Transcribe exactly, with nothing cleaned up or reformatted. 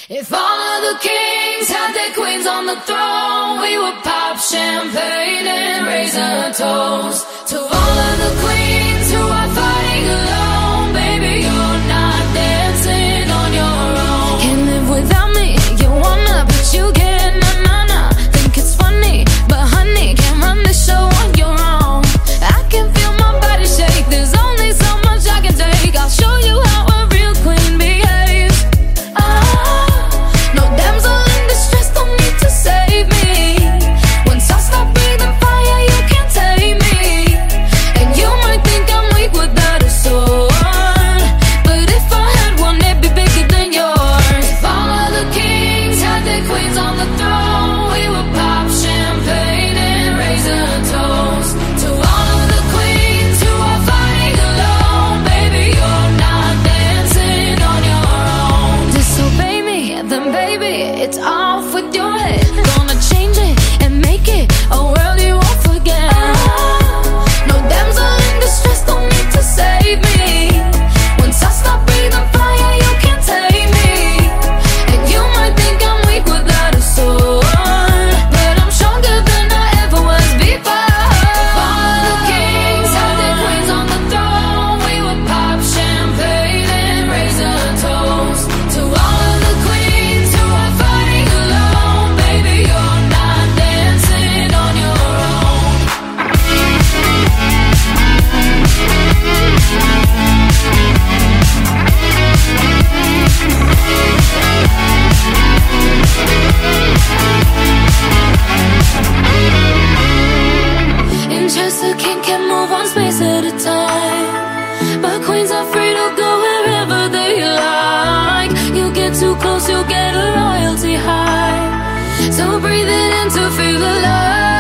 If all of the kings had their queens on the throne, we would pop champagne and raise a toast to all of the queens who are fighting alone. Baby, you're not dancing on your own. Can't live without me, you wanna, but you can't. Nah, nah, nah. Think it's funny, but honey, can't run the show on your own. I can feel my body shake, there's only so much I can take. I'll show you how a real queen behaves. Ah, no damsel in distress, don't need to save me. Once I stop breathing fire, you can't tame me. And you might think I'm weak without a sword, but if I had one, it'd be bigger than yours. If all of the kings had their queens on the throne, we would pop champagne and raise a toast to all of the queens who are fighting alone. Baby, you're not dancing on your own. Disobey me, then baby, it's off with your head. Gonna change it and make it a world you won't forget. No damsel in distress, don't need to save me. Once I stop breathing fire, you can't tame me. And you might think I'm weak without a sword, but I'm stronger than I ever was before. If all of the kings had their queens on the throne, we would pop champagne and raise a toast to all of the queens who are fighting alone. Baby, you're not dancing on your own. In chess, the king can move one space at a time, but queens are free to go wherever they like. You get too close, you'll get a royalty high. So breathe it in to feel alive.